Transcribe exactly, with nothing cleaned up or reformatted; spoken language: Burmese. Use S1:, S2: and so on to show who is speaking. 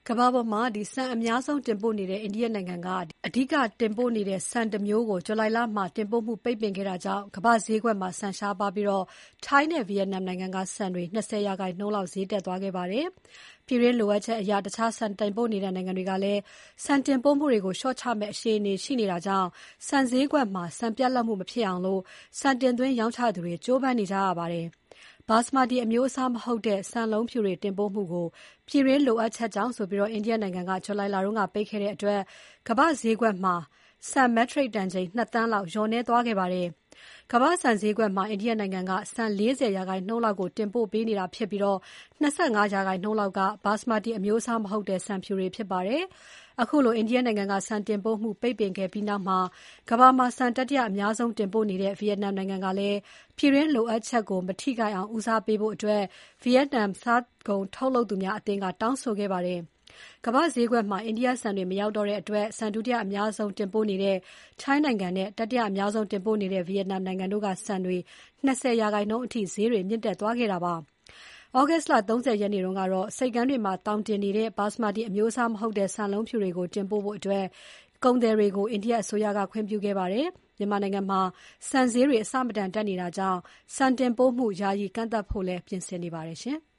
S1: ကမ္ဘာပေါ်မှာဆန်အများဆုံးတင်ပို့နေတဲ့အိန္ဒိယနိုင်ငံကအဓိကတင်ပို့နေတဲ့ဆန်တမျိုးကိုဇူလိုင်လမှာတင်ပို့မှုပိတ်ပင်ခဲ့တာကြောင့်ကမ္ဘာ့ဈေးကွက်မှာဆန်ရှားပါးပြီးထိုင်းနဲ့ဗီယက်နမ်နိုင်ငံကဆန်တွေ ၂၀ ရာခိုင်နှုန်းလောက်ဈေးတက်သွားခဲ့ပါတယ်။ပြည်တွင်းလိုအပ်ချက်အရတခြားဆန်တင်ပို့နေတဲ့နိုင်ငံတွေကလည်းဆန်တင်ပို့မှုတွေကိုလျှော့ချမယ့်အခြေအနေရှိနေတာကြောင့်ဆန်ဈေးကွက်မှာဆန်ပြတ်လပ်မှုမဖြစ်အောင်ဆန်တင်သွင်းရောင်းချသူတွေကြိုးပမ်းနေကြရပါတယ်။ Basmati အမျိုးအစားမဟုတ်တဲ့ဆန်လုံးဖြူတွေတင်ပို့မှုကိုပြည်တွင်းလိုအပ်ချက်ကြောင့်ဆိုပြီးအိန္ဒိယနိုင်ငံကဇူလိုင်လကပိတ်ခဲ့တဲ့အတွက်ကမ္ဘာ့ဈေးကွက်မှာဆန်မက်ထရိတ်တန်ချိန် ၂ သန်းလောက်လျော့နည်းသွားခဲ့ပါတယ်။ကမ္ဘာ့ဆန်ဈေးကွက်မှာအိန္ဒိယနိုင်ငံကဆန် ၄၀ ရာခိုင်နှုန်းလောက်ကိုတင်ပို့ပေးနေတာဖြစ်ပြီး ၂၅ ရာခိုင်နှုန်းလောက်က Basmati အမျိုးအစားမဟုတ်တဲ့ဆန်ဖြူတွေဖြစ်ပါတယ်။အခုလိုအိန္ဒိယနိုင်ငံကဆန်တင်ပို့မှုပိတ်ပင်ခဲ့ပြီးနောက်မှာကမ္ဘာမှာဆန်တတိယအများဆုံးတင်ပို့နေတဲ့ဗီယက်နမ်နိုင်ငံကလည်းပြည်တွင်းလိုအပ်ချက်ကိုမထိခိုက်အောင်ဦးစားပေးဖို့ဗီယက်နမ်စားကုန်ထုတ်လုပ်သူများအသင်းကတောင်းဆိုခဲ့ပါတယ်။ကမ္ဘာ့ဈေးကွက်မှာအိန္ဒိယဆန်တွေမရောက်တော့တဲ့အတွက်ဆန်ဒုတိယအများဆုံးတင်ပို့နေတဲ့ထိုင်းနိုင်ငံနဲ့တတိယအများဆုံးတင်ပို့နေတဲ့ဗီယက်နမ်နိုင်ငံတို့ကဆန်တွေ ၂၀ ရာခိုင်နှုန်းအထိဈေးတွေမြင့်တက်သွားခဲ့တာပါ။ သြဂုတ်လ ၃၀ ရက်နေ့ကတော့ဆိပ်ကမ်းတွေမှာသောင်တင်နေတဲ့ Basmati အမျိုးအစားမဟုတ်တဲ့ဆန်လုံးဖြူတွေကိုတင်ပို့ဖို့ကုန်သည်တွေကိုအိန္ဒိယအစိုးရကခွင့်ပြုခဲ့ပါတယ်။မြန်မာနိုင်ငံမှာဆန်ဈေးတွေအဆမတန်တက်နေတာကြောင့်ဆန်တင်ပို့မှုယာယီကန့်သတ်ဖို့လည်းပြင်ဆင်နေပါတယ်ရှင်။